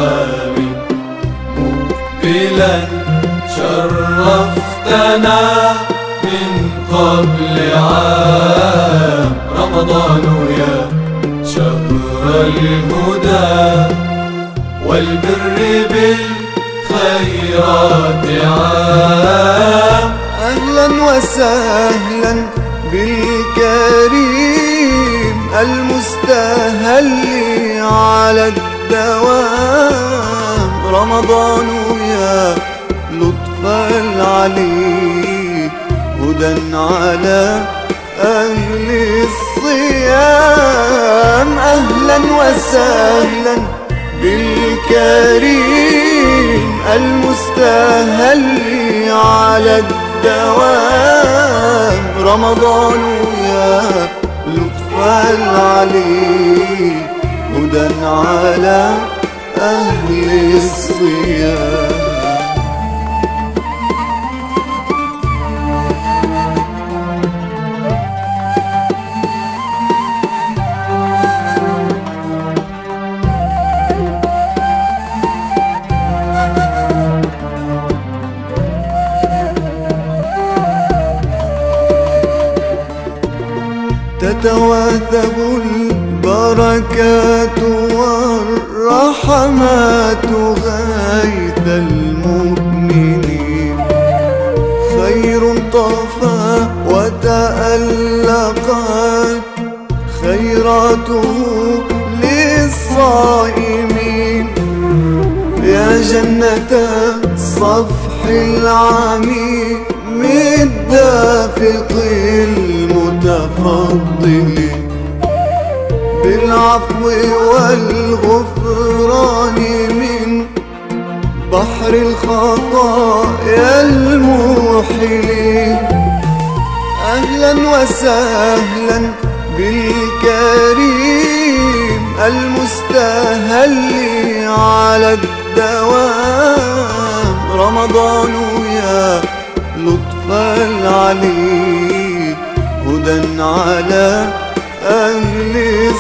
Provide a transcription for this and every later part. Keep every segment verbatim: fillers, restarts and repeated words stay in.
مقبلا شرفتنا من قبل عام رمضان يا شهر الهدى والبر بالخيرات عام. أهلا وسهلا بالكريم المستهل على الدوام رمضان يا لطف العلي هدى على أهل الصيام. أهلا وسهلا بالكريم المستهل على الدوام رمضان يا لطف العلي هدى على أهل الصيام. تتواثب البركات والرحمات غيث المؤمنين. خير طفى وتألقت خيراته للصائمين. يا جنة الصفح العميق الدافق المتفضل بالعفو والغفران من بحر الخطايا الموحل. أهلا وسهلا بالكريم المستهل على الدوام رمضان يا لطف العلي هدى على أهل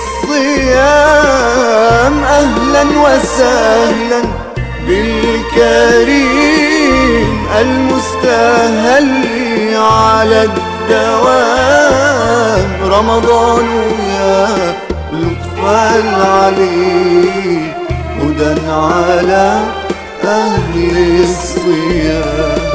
الصيام. أهلا وسهلا بالكريم المستهل على الدوام رمضان يا لطف العلي هدى على أهل الصيام.